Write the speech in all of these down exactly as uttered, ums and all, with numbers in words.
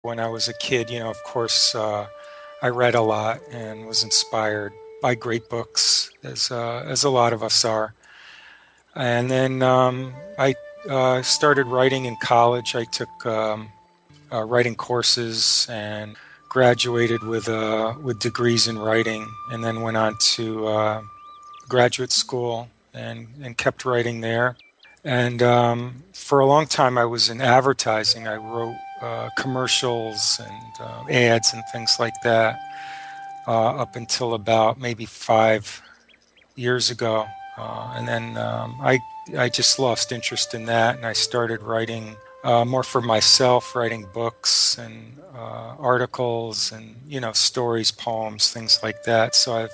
When I was a kid, you know, of course, uh, I read a lot and was inspired by great books, as uh, as a lot of us are. And then um, I uh, started writing in college. I took um, uh, writing courses and graduated with uh, with degrees in writing, and then went on to uh, graduate school and and kept writing there. And um, for a long time, I was in advertising. I wrote uh, commercials and uh, ads and things like that uh, up until about maybe five years ago. Uh, and then um, I I just lost interest in that, and I started writing uh, more for myself, writing books and uh, articles and you know stories, poems, things like that. So I've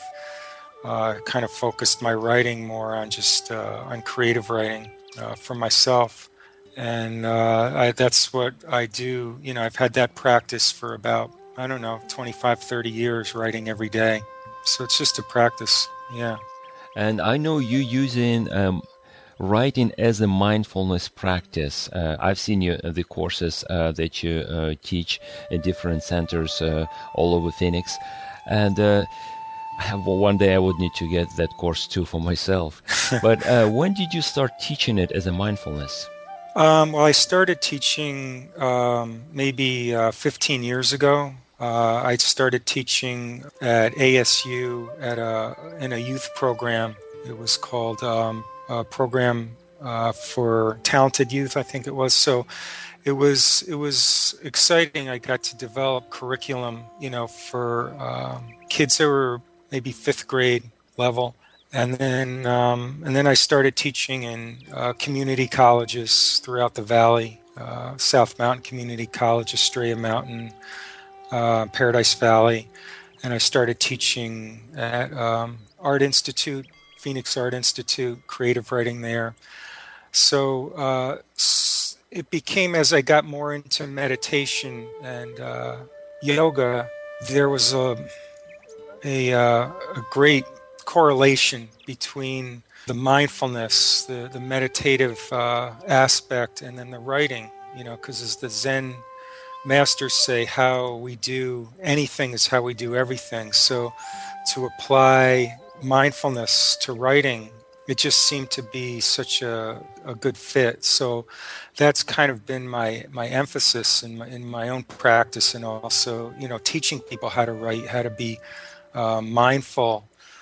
uh, kind of focused my writing more on just uh, on creative writing uh, for myself, and uh, I, that's what I do. You know, I've had that practice for about I don't know twenty-five, thirty years, writing every day. So it's just a practice. Yeah. And I know you using um, writing as a mindfulness practice. Uh, I've seen you uh, the courses uh, that you uh, teach in different centers uh, all over Phoenix, and uh, I have, well, one day I would need to get that course too for myself. But uh, when did you start teaching it as a mindfulness? Um, well, I started teaching um, maybe uh, fifteen years ago. Uh, I started teaching at A S U at a in a youth program. It was called um, a program uh, for talented youth, I think it was. So it was it was exciting. I got to develop curriculum, you know, for um, kids that were maybe fifth grade level, and then um, and then I started teaching in uh, community colleges throughout the valley, uh, South Mountain Community College, Estrella Mountain. Uh, Paradise Valley, and I started teaching at um, Art Institute, Phoenix Art Institute, creative writing there. So uh, it became, as I got more into meditation and uh, yoga, there was a a, uh, a great correlation between the mindfulness, the the meditative uh, aspect, and then the writing. You know, because as the Zen masters say, how we do anything is how we do everything. So to apply mindfulness to writing, it just seemed to be such a, a good fit. So that's kind of been my, my emphasis in my, in my own practice, and also, you know, teaching people how to write, how to be uh, mindful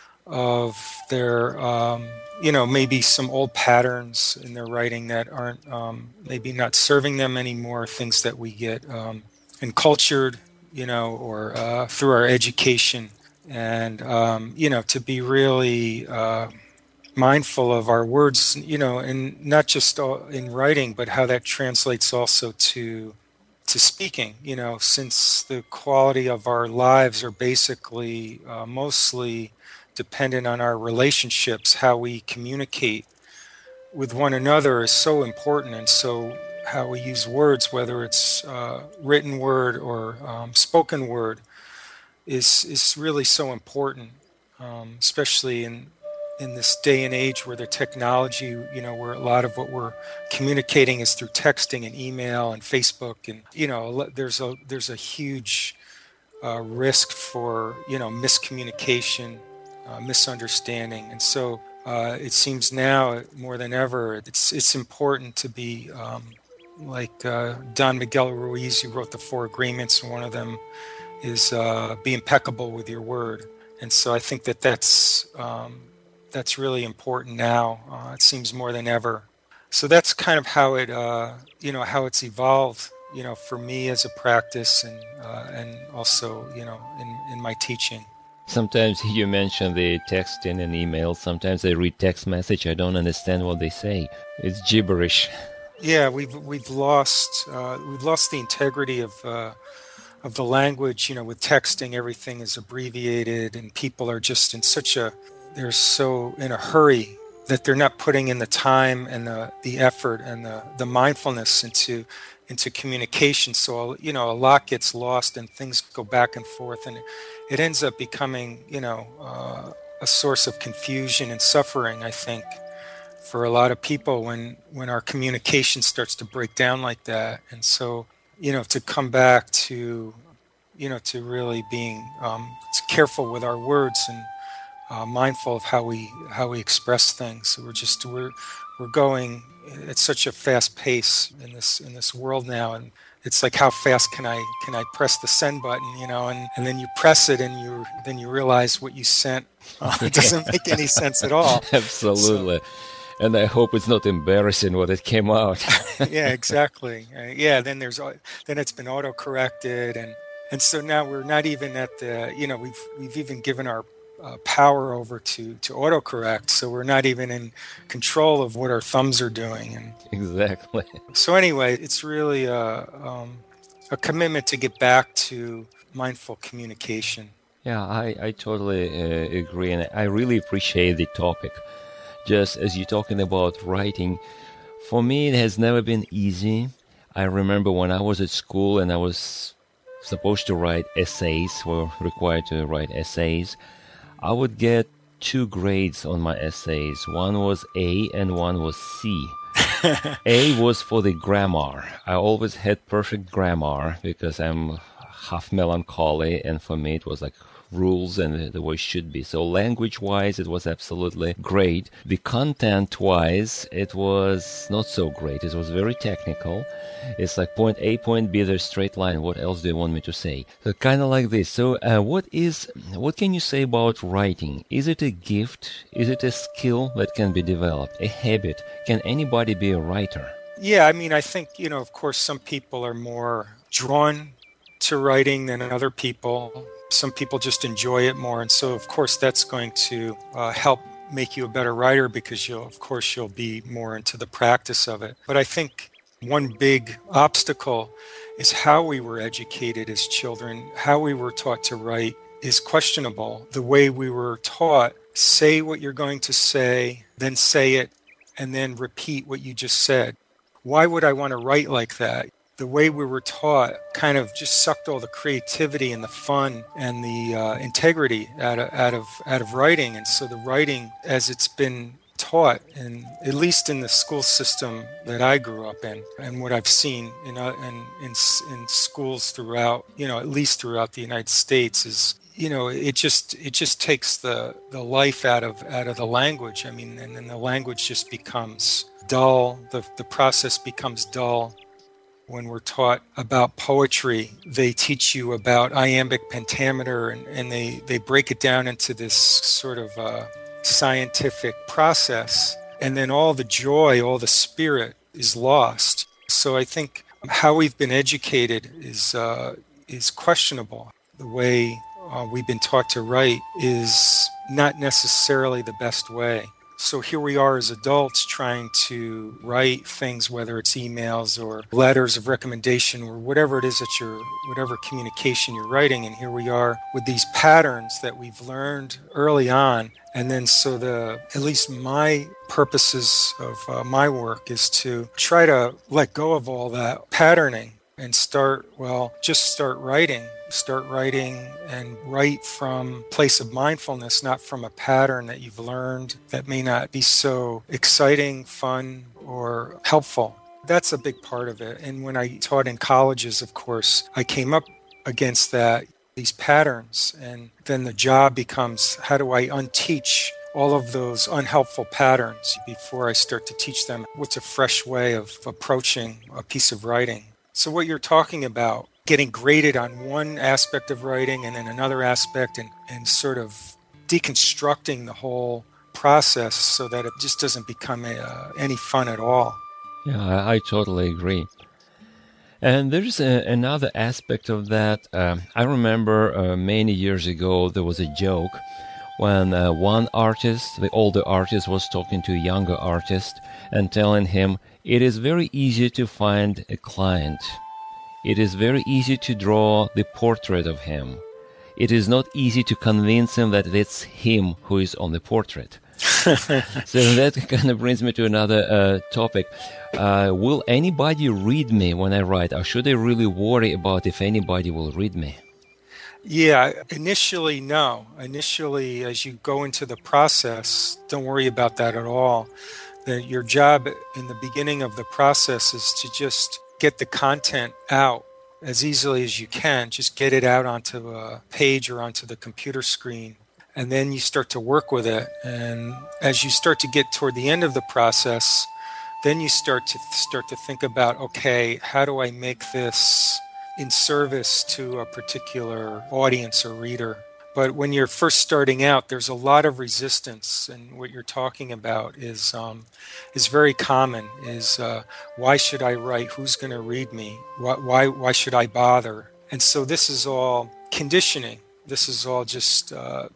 of their, um, you know, maybe some old patterns in their writing that aren't um, maybe not serving them anymore, things that we get um, encultured, you know, or uh, through our education. And, um, you know, to be really uh, mindful of our words, you know, and not just in writing, but how that translates also to to speaking, you know, since the quality of our lives are basically uh, mostly dependent on our relationships, how we communicate with one another is so important. And so how we use words, whether it's uh, written word or um, spoken word, is is really so important, um, especially in in this day and age where the technology, you know, where a lot of what we're communicating is through texting and email and Facebook, and you know, there's a there's a huge uh, risk for you know miscommunication, uh, misunderstanding, and so uh, it seems now more than ever it's it's important to be um, like uh, Don Miguel Ruiz, who wrote the Four Agreements, and one of them is uh, be impeccable with your word. And so I think that that's um, that's really important now. Uh, it seems more than ever. So that's kind of how it uh, you know how it's evolved, you know, for me as a practice, and uh, and also you know in, in my teaching. Sometimes you mention the texting and email. Sometimes I read text message. I don't understand what they say. It's gibberish. Yeah, we've we've lost uh, we've lost the integrity of uh, of the language. You know, with texting, everything is abbreviated, and people are just in such a they're so in a hurry that they're not putting in the time and the, the effort and the, the mindfulness into into communication. So you know, a lot gets lost, and things go back and forth, and it, it ends up becoming you know uh, a source of confusion and suffering, I think, for a lot of people when when our communication starts to break down like that. And so you know, to come back to, you know, to really being um, careful with our words and uh, mindful of how we how we express things. We're just we're we're going at such a fast pace in this in this world now, and it's like, how fast can I can I press the send button, you know, and, and then you press it and you then you realize what you sent uh, it doesn't make any sense at all. Absolutely. So, and I hope it's not embarrassing what it came out. Yeah, exactly. Uh, yeah, then there's then it's been auto-corrected, and and so now we're not even at the, you know, we've we've even given our uh, power over to to autocorrect, so we're not even in control of what our thumbs are doing. And exactly. So anyway, it's really a um, a commitment to get back to mindful communication. Yeah, I I totally uh, agree, and I really appreciate the topic. Just as you're talking about writing, for me it has never been easy. I remember when I was at school and I was supposed to write essays, were required to write essays, I would get two grades on my essays. One was A and one was C. A was for the grammar. I always had perfect grammar because I'm half melancholy, and for me it was like rules and the way it should be. So language-wise, it was absolutely great. The content-wise, it was not so great. It was very technical. It's like point A, point B, there's straight line. What else do you want me to say? So kind of like this. So uh, what is, what can you say about writing? Is it a gift? Is it a skill that can be developed? A habit? Can anybody be a writer? Yeah, I mean, I think, you know, of course, some people are more drawn to writing than other people. Some people just enjoy it more, and so of course that's going to uh, help make you a better writer, because you'll, of course, you'll be more into the practice of it. But I think one big obstacle is how we were educated as children. How we were taught to write is questionable. The way we were taught, say what you're going to say, then say it, and then repeat what you just said. Why would I want to write like that? The way we were taught kind of just sucked all the creativity and the fun and the uh, integrity out of, out of out of writing. And so the writing, as it's been taught, and at least in the school system that I grew up in, and what I've seen in uh, in, in in schools throughout, you know, at least throughout the United States, is, you know, it just it just takes the the life out of out of the language. I mean, and then the language just becomes dull. The the process becomes dull. When we're taught about poetry, they teach you about iambic pentameter, and, and they, they break it down into this sort of uh, scientific process. And then all the joy, all the spirit is lost. So I think how we've been educated is uh, is questionable. The way uh, we've been taught to write is not necessarily the best way. So here we are as adults trying to write things, whether it's emails or letters of recommendation or whatever it is that you're, whatever communication you're writing. And here we are with these patterns that we've learned early on. And then so the, at least my purposes of uh, my work is to try to let go of all that patterning and start, well, just start writing. Start writing and write from a place of mindfulness, not from a pattern that you've learned that may not be so exciting, fun, or helpful. That's a big part of it. And when I taught in colleges, of course, I came up against that, these patterns. And then the job becomes, how do I unteach all of those unhelpful patterns before I start to teach them what's a fresh way of approaching a piece of writing? So what you're talking about, getting graded on one aspect of writing and then another aspect, and, and sort of deconstructing the whole process so that it just doesn't become a, uh, any fun at all. Yeah, I, I totally agree. And there's a, another aspect of that. Uh, I remember uh, many years ago there was a joke when uh, one artist, the older artist, was talking to a younger artist and telling him, it is very easy to find a client. It is very easy to draw the portrait of him. It is not easy to convince him that it's him who is on the portrait. So that kind of brings me to another uh, topic. Uh, will anybody read me when I write, or should I really worry about if anybody will read me? Yeah, initially, no. Initially, as you go into the process, don't worry about that at all. That your job in the beginning of the process is to just get the content out as easily as you can. Just get it out onto a page or onto the computer screen. And then you start to work with it. And as you start to get toward the end of the process, then you start to start to think about, okay, how do I make this in service to a particular audience or reader? But when you're first starting out, there's a lot of resistance, and what you're talking about is um, is very common. Is uh, why should I write? Who's going to read me? Why, why why should I bother? And so this is all conditioning. This is all just uh,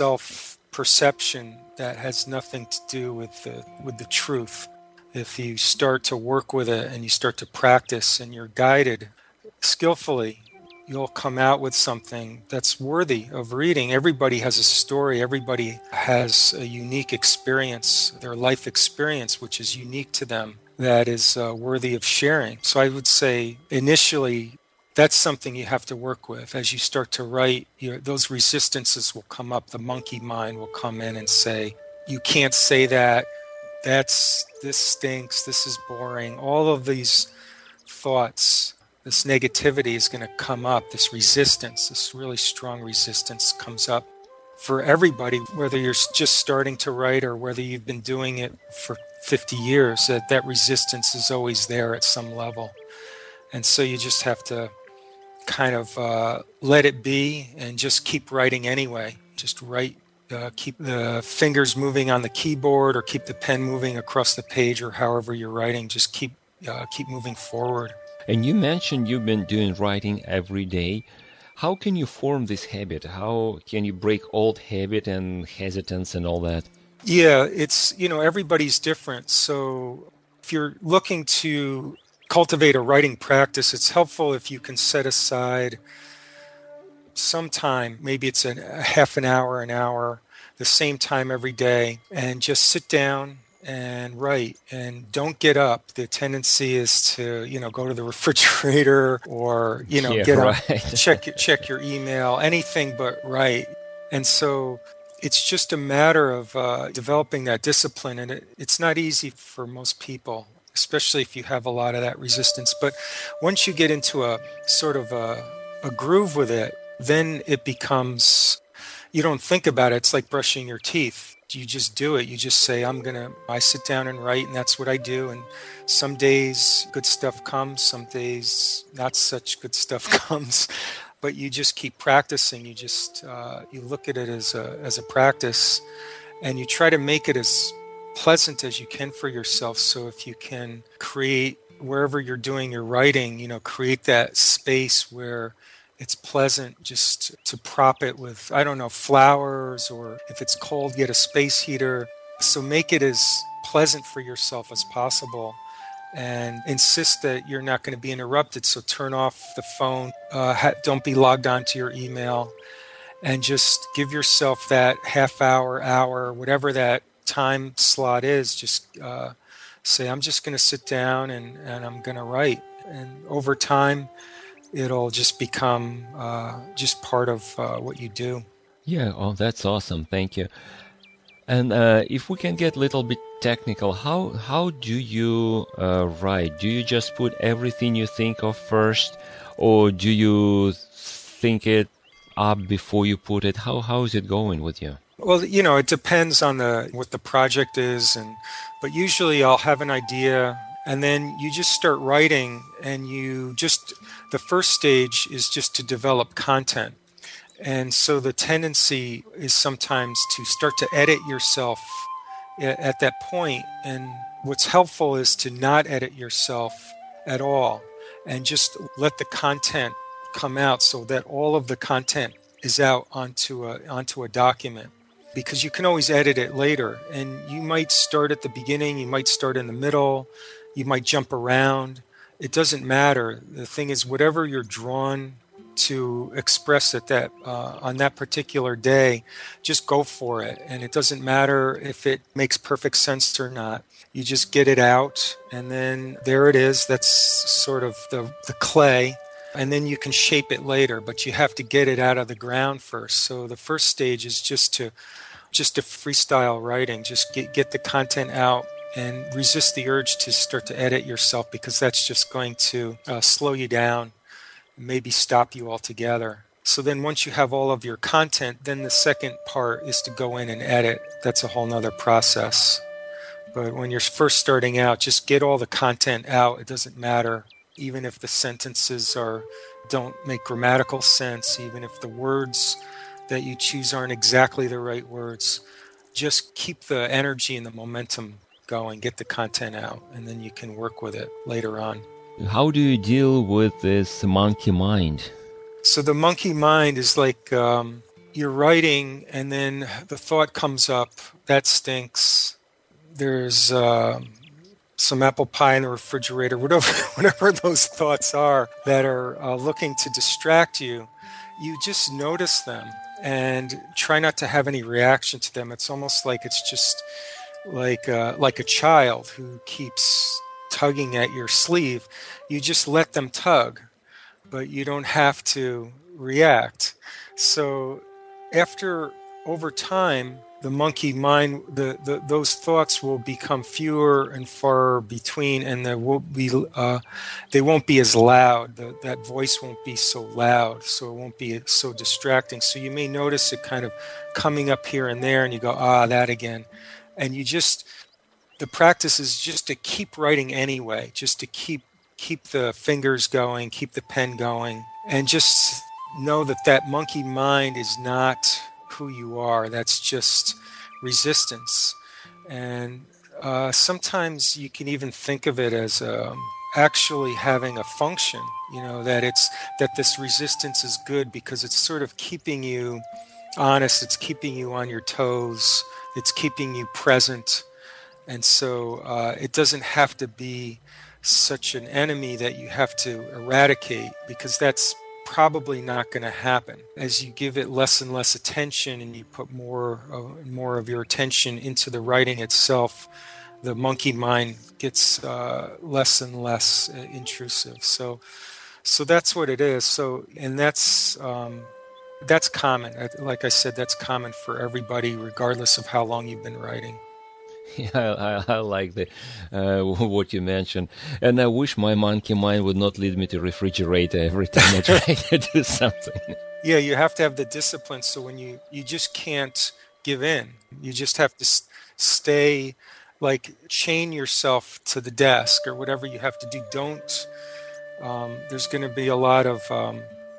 self-perception that has nothing to do with the with the truth. If you start to work with it and you start to practice and you're guided skillfully, you'll come out with something that's worthy of reading. Everybody has a story. Everybody has a unique experience, their life experience, which is unique to them, that is uh, worthy of sharing. So I would say initially, that's something you have to work with. As you start to write, you those resistances will come up. The monkey mind will come in and say, you can't say that. That's, this stinks. This is boring. All of these thoughts, this negativity is going to come up. This resistance, this really strong resistance comes up for everybody, whether you're just starting to write or whether you've been doing it for fifty years, that, that resistance is always there at some level. And so you just have to kind of uh, let it be and just keep writing anyway. Just write, uh, keep the fingers moving on the keyboard or keep the pen moving across the page or however you're writing. Just keep uh, keep moving forward. And you mentioned you've been doing writing every day. How can you form this habit? How can you break old habit and hesitance and all that? Yeah, it's, you know, everybody's different. So if you're looking to cultivate a writing practice, it's helpful if you can set aside some time, maybe it's an, a half an hour, an hour, the same time every day, and just sit down and write, and don't get up. The tendency is to, you know, go to the refrigerator or, you know, yeah, get right. up, check check your email, anything but write. And so it's just a matter of uh, developing that discipline, and it, it's not easy for most people, especially if you have a lot of that resistance. But once you get into a sort of a, a groove with it, then it becomes, you don't think about it. It's like brushing your teeth. You just do it. You just say, I'm going to, I sit down and write, and that's what I do. And some days good stuff comes, some days not such good stuff comes, but you just keep practicing. You just, uh, you look at it as a, as a practice, and you try to make it as pleasant as you can for yourself. So if you can create, wherever you're doing your writing, you know, create that space where it's pleasant, just to prop it with, I don't know, flowers, or if it's cold, get a space heater. So make it as pleasant for yourself as possible, and insist that you're not going to be interrupted. So turn off the phone, uh, ha- don't be logged on to your email, and just give yourself that half hour, hour, whatever that time slot is. Just uh, say, I'm just going to sit down and, and I'm going to write. And over time, it'll just become uh, just part of uh, what you do. Yeah, oh, that's awesome. Thank you. And uh, if we can get a little bit technical, how how do you uh, write? Do you just put everything you think of first, or do you think it up before you put it? How how is it going with you? Well, you know, it depends on the what the project is, and but usually I'll have an idea, and then you just start writing, and you just, the first stage is just to develop content. And so the tendency is sometimes to start to edit yourself at that point. And what's helpful is to not edit yourself at all and just let the content come out, so that all of the content is out onto a, onto a document. Because you can always edit it later. And you might start at the beginning, you might start in the middle, you might jump around. It doesn't matter. The thing is, whatever you're drawn to express at that uh, on that particular day, just go for it. And it doesn't matter if it makes perfect sense or not. You just get it out, and then there it is. That's sort of the, the clay. And then you can shape it later, but you have to get it out of the ground first. So the first stage is just to just to freestyle writing, just get, get the content out. and resist the urge to start to edit yourself, because that's just going to uh, slow you down, maybe stop you altogether. So then once you have all of your content, then the second part is to go in and edit. That's a whole nother process. But when you're first starting out, just get all the content out. It doesn't matter, even if the sentences are don't make grammatical sense, even if the words that you choose aren't exactly the right words. Just keep the energy and the momentum going, get the content out, and then you can work with it later on. How do you deal with this monkey mind? So the monkey mind is like um, you're writing and then the thought comes up, that stinks. There's uh, some apple pie in the refrigerator, whatever, whatever those thoughts are that are uh, looking to distract you. You just notice them and try not to have any reaction to them. It's almost like it's just like uh, like a child who keeps tugging at your sleeve. You just let them tug, but you don't have to react. So after, over time, the monkey mind, the, the those thoughts will become fewer and far between, and there will be uh, they won't be as loud. The, that voice won't be so loud, so it won't be so distracting. So you may notice it kind of coming up here and there, and you go, ah, that again. And you just, the practice is just to keep writing anyway, just to keep keep the fingers going, keep the pen going, and just know that that monkey mind is not who you are. That's just resistance. And uh, sometimes you can even think of it as um, actually having a function, you know, that it's that this resistance is good because it's sort of keeping you honest, it's keeping you on your toes, it's keeping you present. And so uh, it doesn't have to be such an enemy that you have to eradicate, because that's probably not going to happen. As you give it less and less attention and you put more uh, more of your attention into the writing itself, the monkey mind gets uh, less and less uh, intrusive. So so that's what it is. So and that's um, that's common. Like I said, that's common for everybody, regardless of how long you've been writing. Yeah, I, I like the uh, what you mentioned, and I wish my monkey mind would not lead me to refrigerator every time I try to do something. Yeah, you have to have the discipline. So when you you just can't give in. You just have to s- stay, like chain yourself to the desk or whatever you have to do. Don't. Um, there's going to be a lot of um,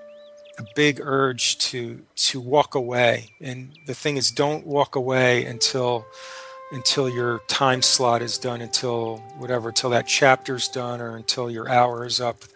a big urge to to walk away, and the thing is, don't walk away until. until your time slot is done, until whatever, until that chapter's done or until your hour is up.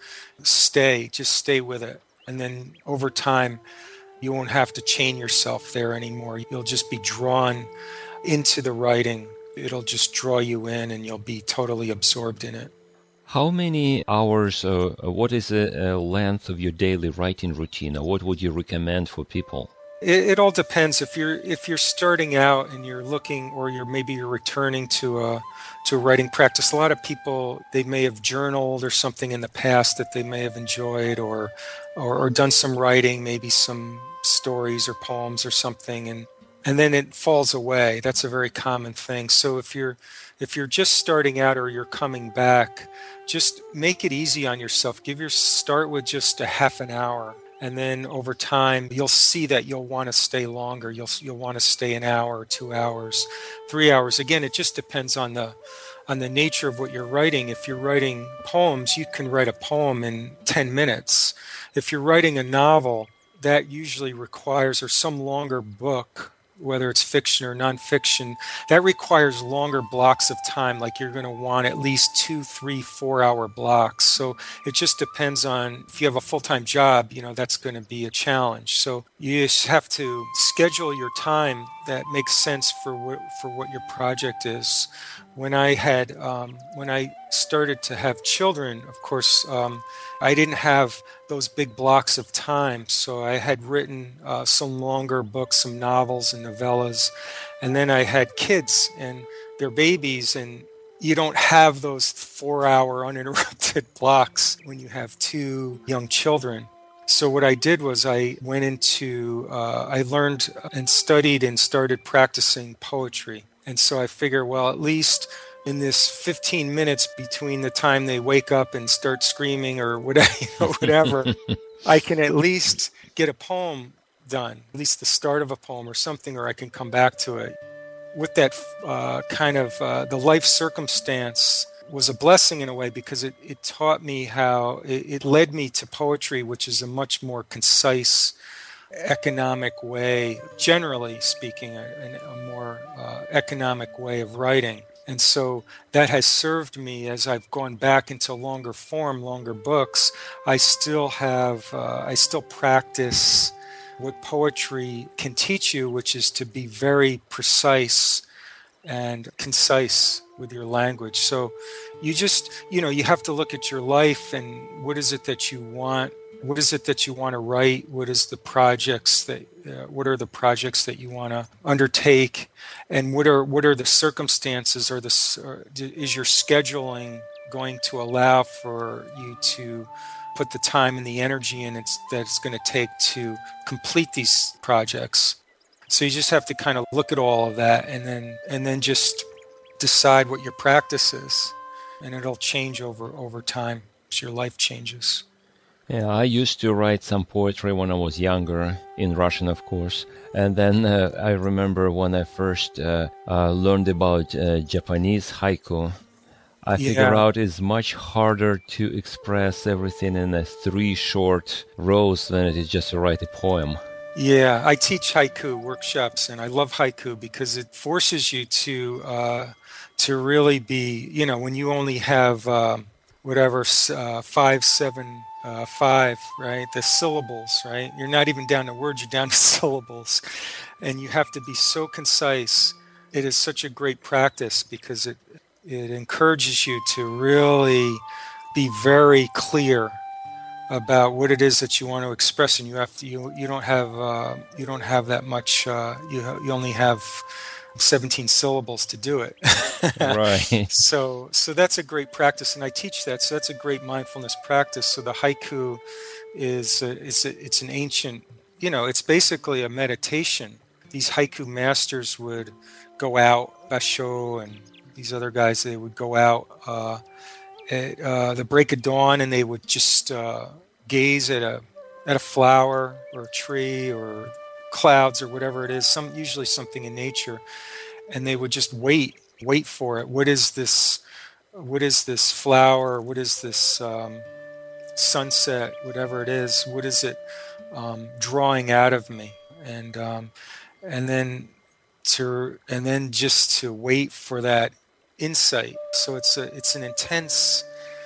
Stay, just stay with it. And then over time, you won't have to chain yourself there anymore. You'll just be drawn into the writing. It'll just draw you in and you'll be totally absorbed in it. How many hours, uh, what is the uh, length of your daily writing routine? Or what would you recommend for people? It, it all depends. If you're if you're starting out and you're looking, or you're maybe you're returning to a to a writing practice. A lot of people, they may have journaled or something in the past that they may have enjoyed, or or, or done some writing, maybe some stories or poems or something, and and then it falls away. That's a very common thing. So if you're if you're just starting out or you're coming back, just make it easy on yourself. Give your start with just a half an hour. And then over time, you'll see that you'll want to stay longer. You'll you'll want to stay an hour, two hours, three hours. Again, it just depends on the on the nature of what you're writing. If you're writing poems, you can write a poem in ten minutes. If you're writing a novel, that usually requires, or some longer book, whether it's fiction or nonfiction, that requires longer blocks of time. Like you're going to want at least two, three, four hour blocks. So it just depends on, if you have a full-time job, you know, that's going to be a challenge. So you just have to schedule your time that makes sense for what, for what your project is. When I had, um, when I started to have children, of course, um, I didn't have those big blocks of time. So I had written uh, some longer books, some novels and novellas. And then I had kids and their babies, and you don't have those four hour uninterrupted blocks when you have two young children. So what I did was I went into, uh, I learned and studied and started practicing poetry. And so I figure, well, at least in this fifteen minutes between the time they wake up and start screaming or whatever, you know, whatever, I can at least get a poem done, at least the start of a poem or something, or I can come back to it. With that uh, kind of, uh, the life circumstance was a blessing in a way, because it, it taught me how, it, it led me to poetry, which is a much more concise, economic way, generally speaking, a, a more uh, economic way of writing. And so that has served me as I've gone back into longer form, longer books. I still have, uh, I still practice what poetry can teach you, which is to be very precise and concise with your language. So you just, you know, you have to look at your life and what is it that you want? What is it that you want to write? What is the projects that, uh, what are the projects that you want to undertake? And what are, what are the circumstances, or the, or is your scheduling going to allow for you to put the time and the energy in it's, that it's going to take to complete these projects? So you just have to kind of look at all of that, and then and then just decide what your practice is, and it'll change over over time as your life changes. Yeah, I used to write some poetry when I was younger, in Russian, of course. And then uh, I remember when I first uh, uh, learned about uh, Japanese haiku, I Yeah. figure out it's much harder to express everything in a three short rows than it is just to write a poem. Yeah, I teach haiku workshops, and I love haiku because it forces you to uh, to really be, you know, when you only have um, whatever uh, five, seven, uh, five, right? The syllables, right? You're not even down to words; you're down to syllables, and you have to be so concise. It is such a great practice because it it encourages you to really be very clear about what it is that you want to express, and you have to, you you don't have uh, you don't have that much. Uh, you ha- you only have seventeen syllables to do it. Right. So so that's a great practice, and I teach that. So that's a great mindfulness practice. So the haiku is a, is a, it's an ancient, you know, it's basically a meditation. These haiku masters would go out, Basho and these other guys. They would go out. Uh, At uh, the break of dawn, and they would just uh, gaze at a at a flower or a tree or clouds or whatever it is, some usually something in nature, and they would just wait, wait for it. What is this? What is this flower? What is this um, sunset? Whatever it is, what is it um, drawing out of me? And um, and then to and then just to wait for that insight. So it's a it's an intense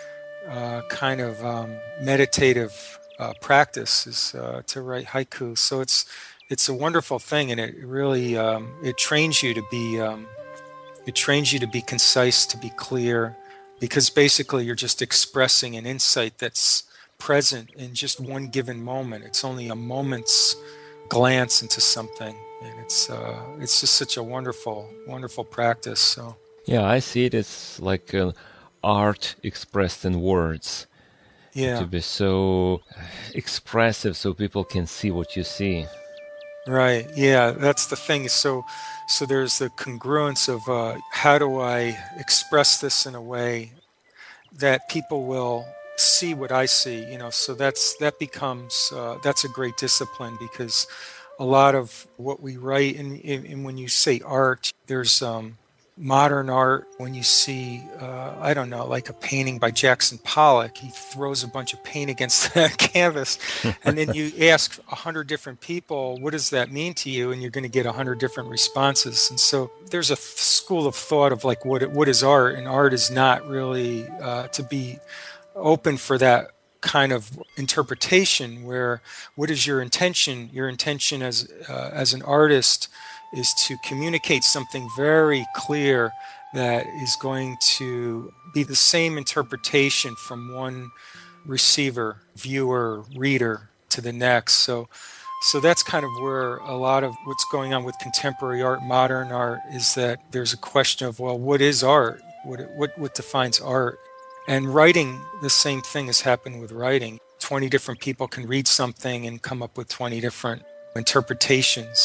uh, kind of um, meditative uh, practice is uh, to write haiku. So it's it's a wonderful thing, and it really um, it trains you to be um, it trains you to be concise, to be clear, because basically you're just expressing an insight that's present in just one given moment. It's only a moment's glance into something, and it's uh, it's just such a wonderful wonderful practice. So. Yeah, I see it as like an art expressed in words. Yeah. To be so expressive so people can see what you see. Right. Yeah, that's the thing. So, so there's the congruence of uh, how do I express this in a way that people will see what I see. You know, so that's that becomes uh, that's a great discipline, because a lot of what we write, and, and when you say art, there's um, modern art. When you see, uh, I don't know, like a painting by Jackson Pollock, he throws a bunch of paint against that canvas, and then you ask a hundred different people, what does that mean to you? And you're going to get a hundred different responses. And so there's a th- school of thought of like, what what is art? And art is not really uh, to be open for that kind of interpretation, where what is your intention? Your intention as uh, as an artist is to communicate something very clear that is going to be the same interpretation from one receiver, viewer, reader to the next. So so that's kind of where a lot of what's going on with contemporary art, modern art, is that there's a question of, well, what is art? What what what defines art? And writing, the same thing has happened with writing. twenty different people can read something and come up with twenty different interpretations.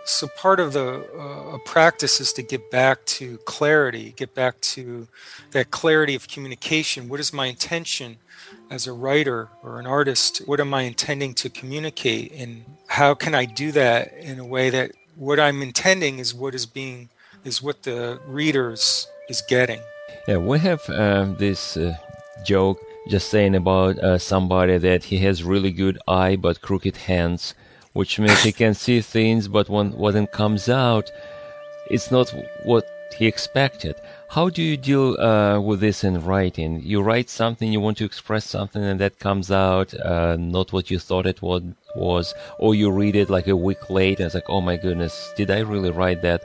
so part of the uh, practice is to get back to clarity, get back to that clarity of communication. What is my intention as a writer or an artist? What am I intending to communicate? And how can I do that in a way that what I'm intending is what is being, is what the readers is getting? Yeah, we have um, this uh, joke just saying about uh, somebody that he has really good eye but crooked hands, which means he can see things, but when, when it comes out, it's not what he expected. How do you deal uh, with this in writing? You write something, you want to express something, and that comes out uh, not what you thought it was, was, or you read it like a week later, it's like, oh my goodness, did I really write that?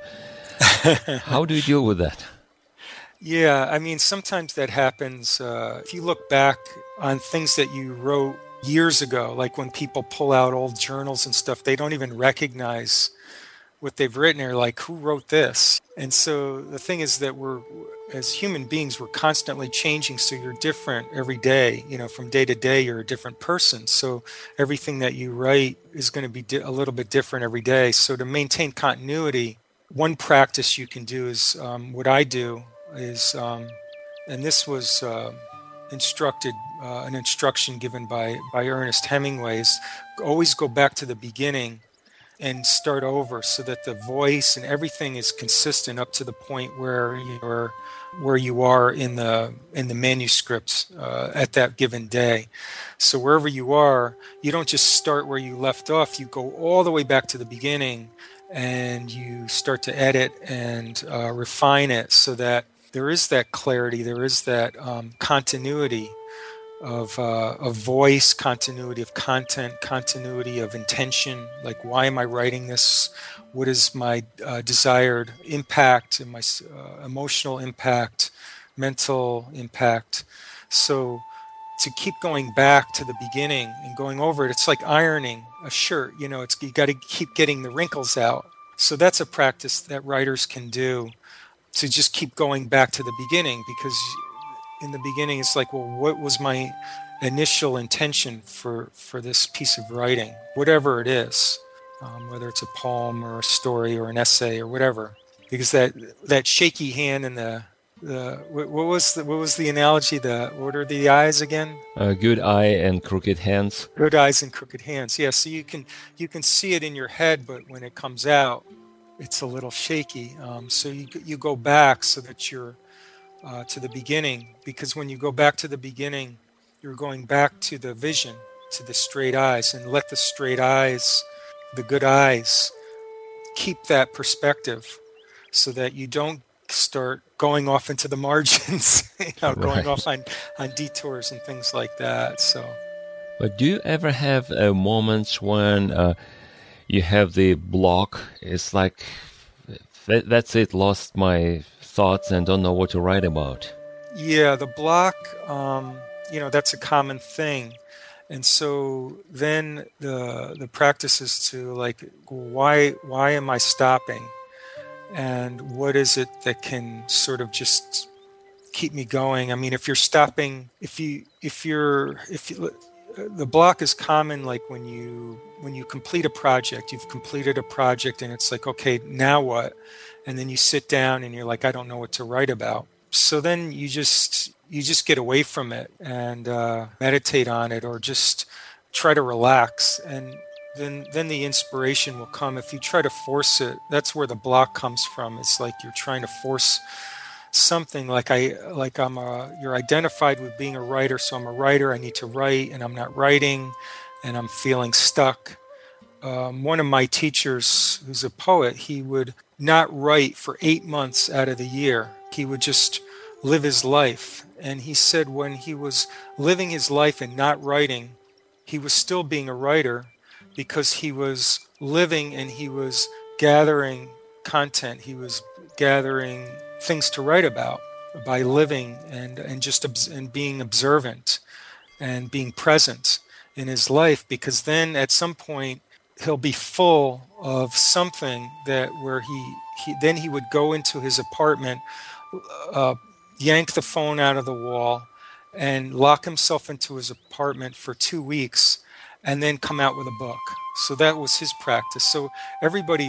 How do you deal with that? Yeah, I mean, sometimes that happens. Uh, if you look back on things that you wrote years ago, like when people pull out old journals and stuff, they don't even recognize what they've written. They're like, who wrote this? And so the thing is that we're, as human beings, we're constantly changing. So you're different every day. You know, from day to day, you're a different person. So everything that you write is going to be di- a little bit different every day. So to maintain continuity, one practice you can do is um, what I do is, um, and this was uh, instructed, uh, an instruction given by, by Ernest Hemingway, is always go back to the beginning and start over so that the voice and everything is consistent up to the point where you're, where you are in the in the manuscript uh, at that given day. So wherever you are, you don't just start where you left off. You go all the way back to the beginning, and you start to edit and uh, refine it so that there is that clarity, there is that um, continuity of uh, of voice, continuity of content, continuity of intention. Like, why am I writing this? What is my uh, desired impact and my uh, emotional impact, mental impact? So to keep going back to the beginning and going over it, it's like ironing a shirt. You know, it's you got to keep getting the wrinkles out. So that's a practice that writers can do, to just keep going back to the beginning, because in the beginning it's like, well, what was my initial intention for, for this piece of writing, whatever it is, um, whether it's a poem or a story or an essay or whatever, because that that shaky hand and the the what, what was the what was the analogy? The what are the eyes again? Uh, good eye and crooked hands. Good eyes and crooked hands. Yeah, so you can you can see it in your head, but when it comes out, it's a little shaky. Um, so you you go back so that you're uh, to the beginning, because when you go back to the beginning, you're going back to the vision, to the straight eyes, and let the straight eyes, the good eyes, keep that perspective, so that you don't start going off into the margins, you know, right. going off on, on detours and things like that. So, but do you ever have uh, moments when uh, you have the block? It's like, that, that's it, lost my thoughts and don't know what to write about. Yeah, the block, um, you know, that's a common thing. And so then the the practice is to like, why why am I stopping? And what is it that can sort of just keep me going? I mean, if you're stopping, if you if you're if you, the block is common, like when you when you complete a project, you've completed a project, and it's like, okay, now what? And then you sit down and you're like, I don't know what to write about. So then you just you just get away from it and uh, meditate on it, or just try to relax, and then then the inspiration will come. If you try to force it, that's where the block comes from. It's like you're trying to force something. Like I like I'm a you're identified with being a writer, so I'm a writer. I need to write, and I'm not writing, and I'm feeling stuck. Um, one of my teachers, who's a poet, he would not write for eight months out of the year. He would just live his life. And he said when he was living his life and not writing, he was still being a writer, because he was living and he was gathering content. He was gathering things to write about by living and, and just obs- and being observant and being present in his life, because then at some point he'll be full of something that where he, he then he would go into his apartment, uh, yank the phone out of the wall, and lock himself into his apartment for two weeks, and then come out with a book. So that was his practice. So everybody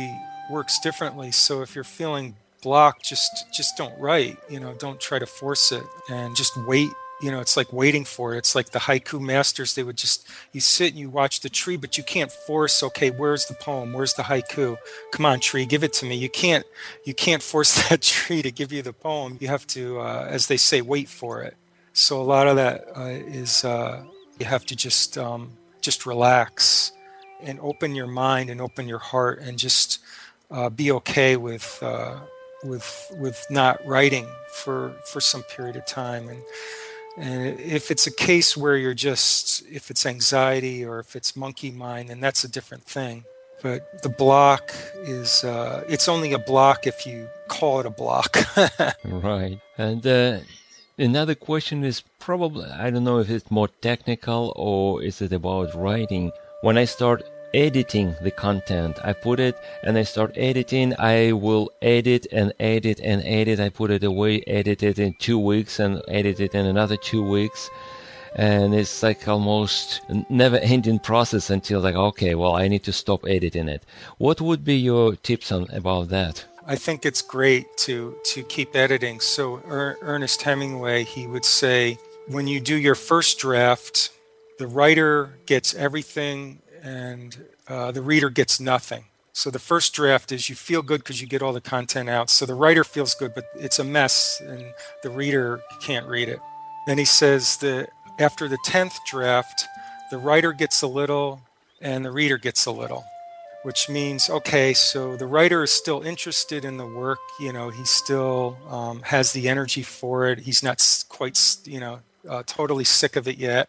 works differently. So if you're feeling blocked, just just don't write. You know, don't try to force it, and just wait. You know, it's like waiting for it. It's like the haiku masters. They would just, you sit and you watch the tree, but you can't force, okay, where's the poem? Where's the haiku? Come on, tree, give it to me. You can't, you can't force that tree to give you the poem. You have to, uh, as they say, wait for it. So a lot of that uh, is, uh, you have to just, um, just relax and open your mind and open your heart and just uh, be okay with, uh, with, with not writing for, for some period of time. And, And if it's a case where you're just, if it's anxiety or if it's monkey mind, then that's a different thing. But the block is, uh, it's only a block if you call it a block. Right. And uh, another question is probably, I don't know if it's more technical or is it about writing. When I start editing the content, I put it and I start editing, I will edit and edit and edit. I put it away, edit it in two weeks and edit it in another two weeks. And it's like almost never ending process until like, okay, well, I need to stop editing it. What would be your tips on about that? I think it's great to, to keep editing. So er- Ernest Hemingway, he would say, when you do your first draft, the writer gets everything and uh, the reader gets nothing. So the first draft is you feel good because you get all the content out. So the writer feels good, but it's a mess and the reader can't read it. Then he says that after the tenth draft, the writer gets a little and the reader gets a little, which means, okay, so the writer is still interested in the work. You know, he still um, has the energy for it. He's not quite, you know, Uh, totally sick of it yet.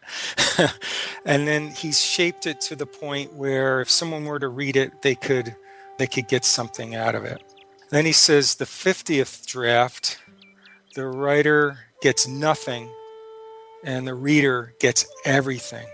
And then he's shaped it to the point where if someone were to read it, they could they could get something out of it. Then he says the fiftieth draft, the writer gets nothing and the reader gets everything.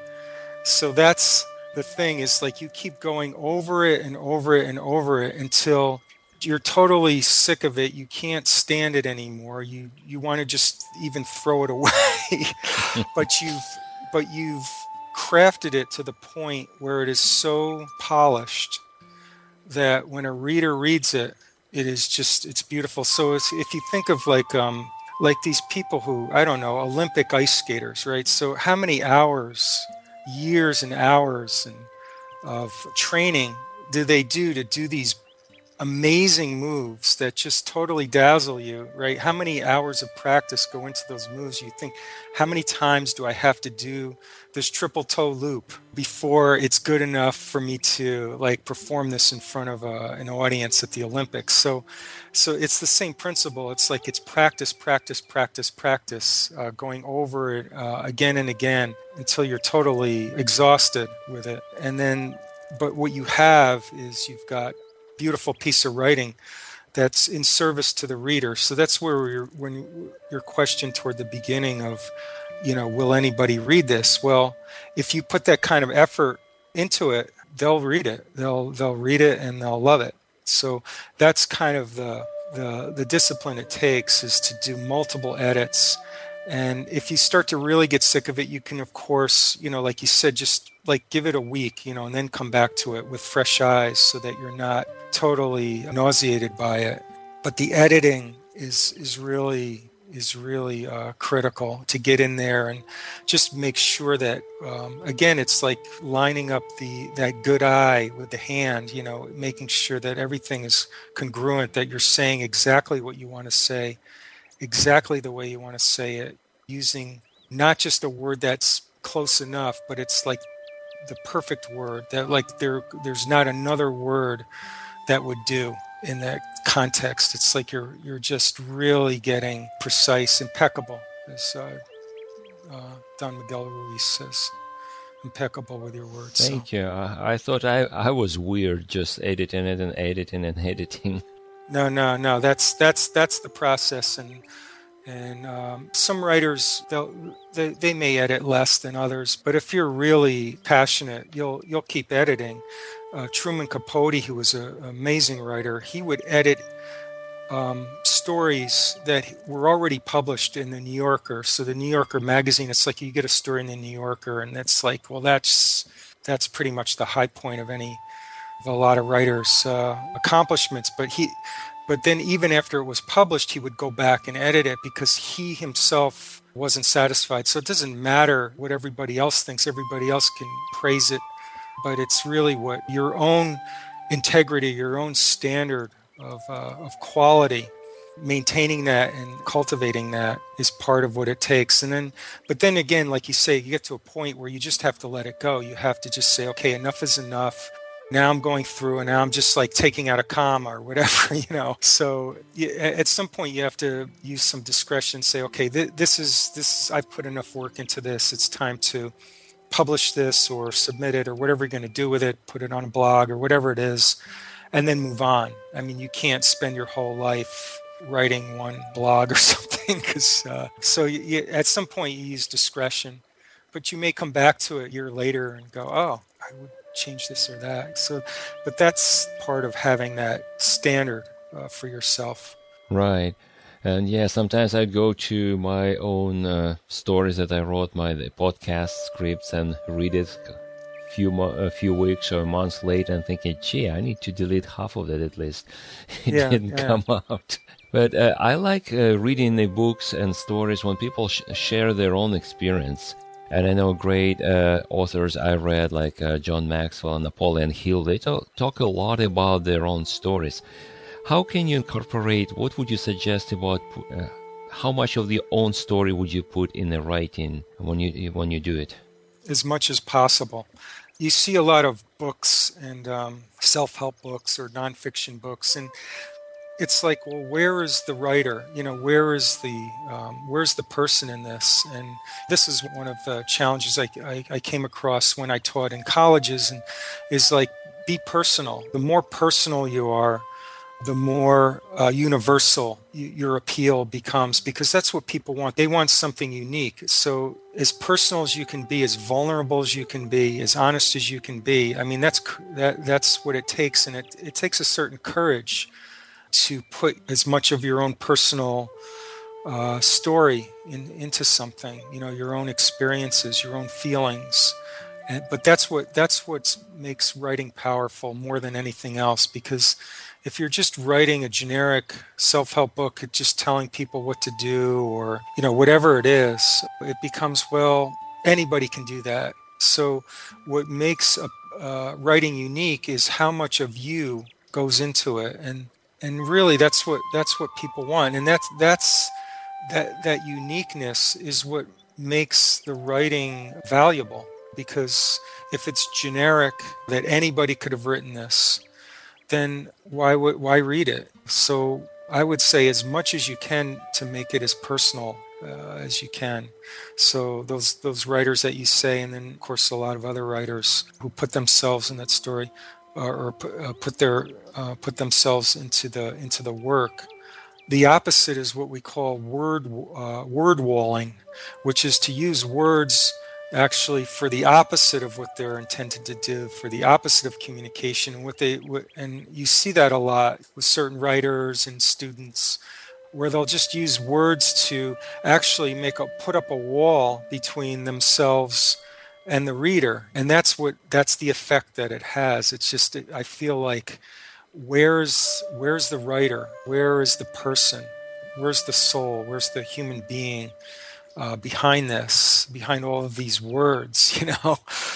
So that's the thing, is like you keep going over it and over it and over it until you're totally sick of it. You can't stand it anymore. You you want to just even throw it away. but you've but you've crafted it to the point where it is so polished that when a reader reads it, it is just, it's beautiful. So it's, if you think of like um like these people who, I don't know, Olympic ice skaters, right? So how many hours, years and hours and of training do they do to do these amazing moves that just totally dazzle you, right? How many hours of practice go into those moves? You think, how many times do I have to do this triple toe loop before it's good enough for me to like perform this in front of a, an audience at the Olympics? So, so it's the same principle. It's like it's practice, practice, practice, practice, uh, going over it uh, again and again until you're totally exhausted with it. And then, but what you have is you've got beautiful piece of writing that's in service to the reader. So that's where we're, when your question toward the beginning of, you know, will anybody read this? Well, if you put that kind of effort into it, they'll read it. They'll they'll read it and they'll love it. So that's kind of the the the discipline it takes, is to do multiple edits. And if you start to really get sick of it, you can, of course, you know, like you said, just like give it a week, you know, and then come back to it with fresh eyes so that you're not totally nauseated by it. But the editing is is really is really uh, critical to get in there and just make sure that, um, again, it's like lining up the that good eye with the hand, you know, making sure that everything is congruent, that you're saying exactly what you want to say, exactly the way you want to say it, using not just a word that's close enough, but it's like the perfect word, that like there there's not another word that would do in that context. It's like you're you're just really getting precise, impeccable, as uh, uh, Don Miguel Ruiz says, impeccable with your words. Thank so. you. I, I thought I, I was weird, just editing it and editing and editing. No, no, no. That's that's that's the process, and and um, some writers they'll they, they may edit less than others, but if you're really passionate, you'll you'll keep editing. Uh, Truman Capote, who was an amazing writer, he would edit um, stories that were already published in the New Yorker. So the New Yorker magazine, it's like you get a story in the New Yorker, and it's like, well, that's that's pretty much the high point of any a lot of writers' uh, accomplishments. But he, but then even after it was published, he would go back and edit it because he himself wasn't satisfied. So it doesn't matter what everybody else thinks. Everybody else can praise it, but it's really what your own integrity, your own standard of uh, of quality, maintaining that and cultivating that is part of what it takes. And then, but then again, like you say, you get to a point where you just have to let it go. You have to just say, okay, enough is enough. Now I'm going through and now I'm just like taking out a comma or whatever, you know. So you, at some point you have to use some discretion, say, okay, th- this is, this is, I've put enough work into this. It's time to publish this or submit it or whatever you're going to do with it, put it on a blog or whatever it is, and then move on. I mean, you can't spend your whole life writing one blog or something. Cause, uh, so you, you, at some point you use discretion, but you may come back to it a year later and go, oh, I would change this or that. So, but that's part of having that standard uh, for yourself. Right. And yeah, sometimes I go to my own uh, stories that I wrote, my podcast scripts, and read it a few, mo- a few weeks or months later and thinking, gee, I need to delete half of that at least. It yeah, didn't yeah. come out. But uh, I like uh, reading the books and stories when people sh- share their own experience. And I know great uh, authors I read, like uh, John Maxwell and Napoleon Hill, they talk, talk a lot about their own stories. How can you incorporate, what would you suggest about, uh, how much of your own story would you put in the writing when you when you do it? As much as possible. You see a lot of books and um, self-help books or nonfiction books, and it's like, well, where is the writer? You know, where is the um, where's the person in this? And this is one of the challenges I, I, I came across when I taught in colleges, and is like, be personal. The more personal you are, the more uh, universal y- your appeal becomes, because that's what people want. They want something unique. So as personal as you can be, as vulnerable as you can be, as honest as you can be, I mean, that's that that's what it takes. And it, it takes a certain courage to put as much of your own personal uh, story in, into something, you know, your own experiences, your own feelings. And, but that's what that's what makes writing powerful more than anything else, because if you're just writing a generic self-help book, just telling people what to do, or, you know, whatever it is, it becomes, well, anybody can do that. So what makes a, uh, writing unique is how much of you goes into it. And And really, that's what that's what people want, and that's that's that that uniqueness is what makes the writing valuable. Because if it's generic, that anybody could have written this, then why would why read it? So I would say as much as you can to make it as personal uh, as you can. So those those writers that you say, and then of course a lot of other writers who put themselves in that story, or uh, put their uh, put themselves into the into the work. The opposite is what we call word uh, word walling, which is to use words actually for the opposite of what they're intended to do, for the opposite of communication. And what they and you see that a lot with certain writers and students, where they'll just use words to actually make a put up a wall between themselves and the reader. And that's what that's the effect that it has. It's just, I feel like, where's where's the writer? Where is the person? Where's the soul? Where's the human being uh, behind this, behind all of these words, you know?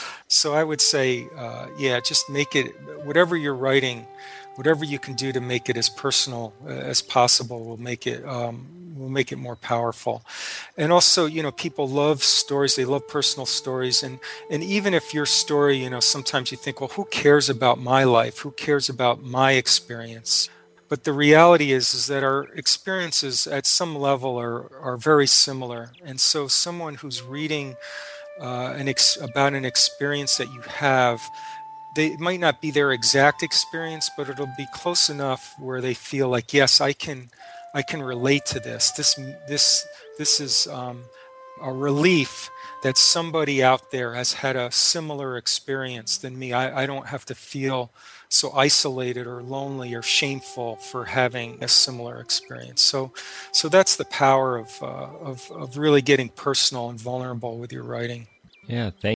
So I would say, uh, yeah, just make it, whatever you're writing, whatever you can do to make it as personal uh, as possible will make it um, will make it more powerful. And also, you know, people love stories. They love personal stories. And, and even if your story, you know, sometimes you think, well, who cares about my life? Who cares about my experience? But the reality is, is that our experiences at some level are, are very similar. And so someone who's reading uh, an ex- about an experience that you have, they it might not be their exact experience, but it'll be close enough where they feel like, yes, I can I can relate to this. This this this is um, a relief that somebody out there has had a similar experience than me. I, I don't have to feel so isolated or lonely or shameful for having a similar experience. So, so that's the power of uh, of of really getting personal and vulnerable with your writing. Yeah, thank